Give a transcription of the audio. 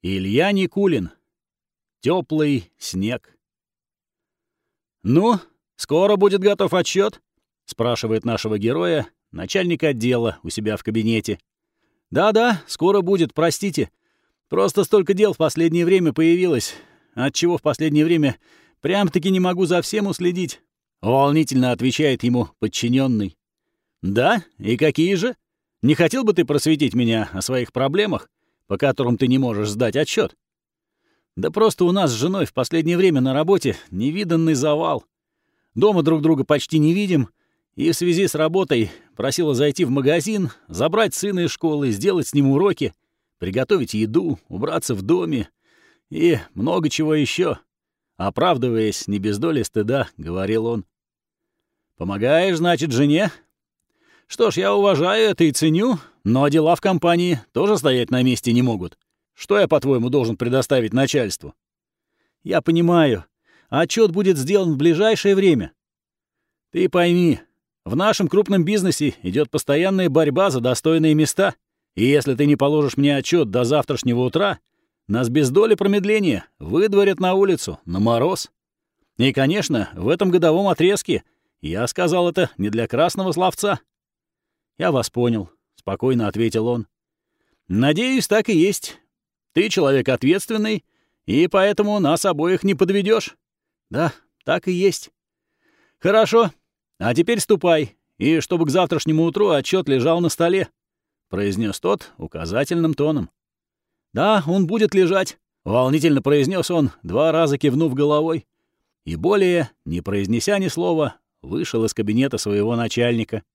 Илья Никулин. Теплый снег. «Ну, скоро будет готов отчет? Спрашивает нашего героя начальник отдела у себя в кабинете. «Да-да, скоро будет, простите. Просто столько дел в последнее время появилось, отчего в последнее время прям-таки не могу за всем уследить», — волнительно отвечает ему подчиненный. «Да? И какие же? Не хотел бы ты просветить меня о своих проблемах, по которым ты не можешь сдать отчет? «Да просто у нас с женой в последнее время на работе невиданный завал. Дома друг друга почти не видим, и в связи с работой просила зайти в магазин, забрать сына из школы, сделать с ним уроки, приготовить еду, убраться в доме и много чего еще. Оправдываясь, не без доли стыда, говорил он. «Помогаешь, значит, жене? Что ж, я уважаю это и ценю, но дела в компании тоже стоять на месте не могут. Что я, по-твоему, должен предоставить начальству?» «Я понимаю. Отчет будет сделан в ближайшее время. Ты пойми, в нашем крупном бизнесе идет постоянная борьба за достойные места, и если ты не положишь мне отчет до завтрашнего утра, нас без доли промедления выдворят на улицу, на мороз. И, конечно, в этом годовом отрезке я сказал это не для красного словца». «Я вас понял», — спокойно ответил он. «Надеюсь, так и есть. Ты человек ответственный, и поэтому нас обоих не подведешь. Да, так и есть. Хорошо, а теперь ступай, и чтобы к завтрашнему утру отчет лежал на столе», — произнес тот указательным тоном. «Да, он будет лежать», — волнительно произнес он, 2 раза кивнув головой, и более, не произнеся ни слова, вышел из кабинета своего начальника.